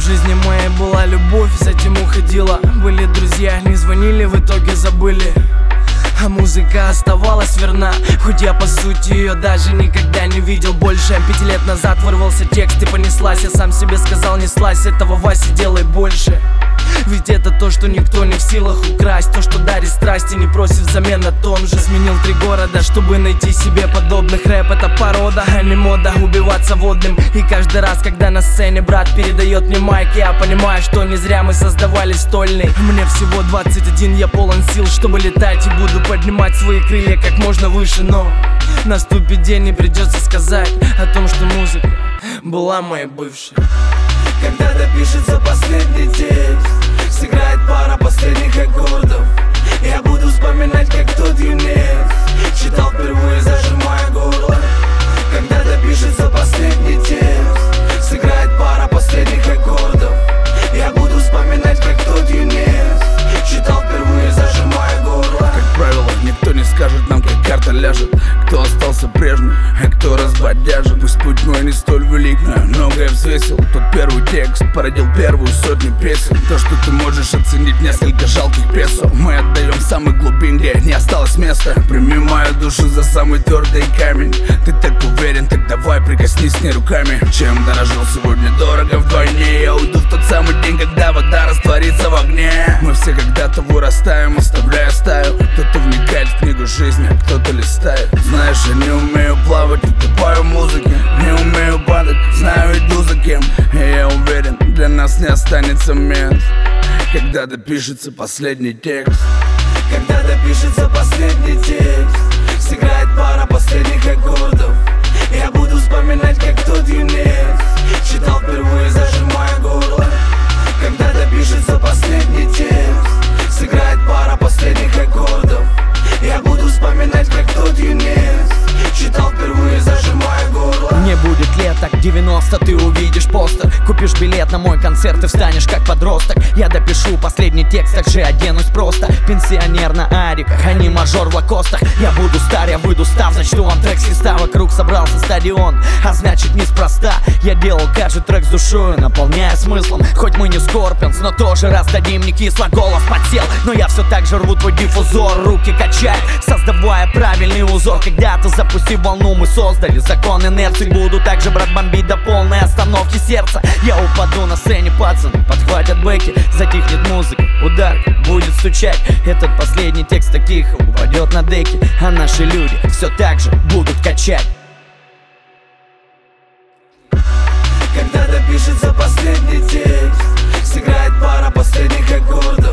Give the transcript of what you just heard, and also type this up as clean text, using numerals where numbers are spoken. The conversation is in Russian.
жизни моей была любовь, затем уходила. Были друзья, не звонили, в итоге забыли. А музыка оставалась верна, хоть я по сути ее даже никогда не видел больше. 5 лет назад вырвался текст и понеслась. Я сам себе сказал, не слазь, этого Васи делай больше. Ведь это то, что никто не в силах украсть, то, что дарит страсти, не просит взамен на том же. Сменил 3 города, чтобы найти себе подобных. Рэп это порода, а не мода убиваться водным. И каждый раз, когда на сцене брат передает мне майк, я понимаю, что не зря мы создавали стольный. Мне всего 21, я полон сил, чтобы летать, и буду поднимать свои крылья как можно выше. Но наступит день и придется сказать о том, что музыка была моей бывшей. Когда допишется последний текст, сыграет пара последних аккордов, я буду вспоминать, как тот юнец читал впервые, зажимая горло. Когда допишется последний текст, сыграет пара последних аккордов, я буду вспоминать, как тот юнец читал впервые, зажимая горло. Как правило, никто не скажет нам, как карта ляжет, кто остался прежним, а кто разбодяжен. Пусть путь мой не столь велик, но я многое взвесил. Тот первый текст породил первую сотню песен. То, что ты можешь оценить несколько жалких песо, мы отдаем в самой глубин, где не осталось места. Прими мою душу за самый твердый камень. Ты так уверен, так давай прикоснись к ней руками. Чем дорожил сегодня дорого вдвойне. Я уйду в тот самый день, когда вода растворится в огне. Мы все когда-то вырастаем, оставляя стаю. Кто-то вникает в книгу жизни, а кто-то листает. Знаешь, я не умею плавать, утопаю в музыке. Не умею падать, знаю, иду за кем. И я уверен, для нас не останется мест, когда допишется последний текст. Когда допишется последний текст, сыграет пара последних аккордов, я буду вспоминать, как тот юнец читал впервые, зажимая горло. Когда допишется последний текст, сыграет пара последних аккордов, я буду вспоминать, как тот юнец читал впервые, зажимая горло. Мне будет лет, так 90, ты увидишь постер. Купишь билет на мой концерт и встанешь как подросток. Я допишу последний текст, так же оденусь просто. Пенсионер на ариках, а не мажор в лакостах. Я буду стар, я выйду став, зачту вам трек с листа. Вокруг собрался стадион, а значит неспроста. Я делал каждый трек с душою, наполняя смыслом. Хоть мы не Скорпионс, но тоже раздадим не кисло. Голос подсел, но я все так же рву твой диффузор. Руки качаю, создавая правильный узор. Когда-то запустив волну, мы создали закон инерции. Буду также, брат, бомбить до полной остановки сердца. Я упаду на сцене, пацаны подхватят бэки. Затихнет музыка, удар будет стучать. Этот последний текст так тихо упадет на деки, а наши люди все так же будут качать. Когда допишется последний текст, сыграет пара последних аккордов,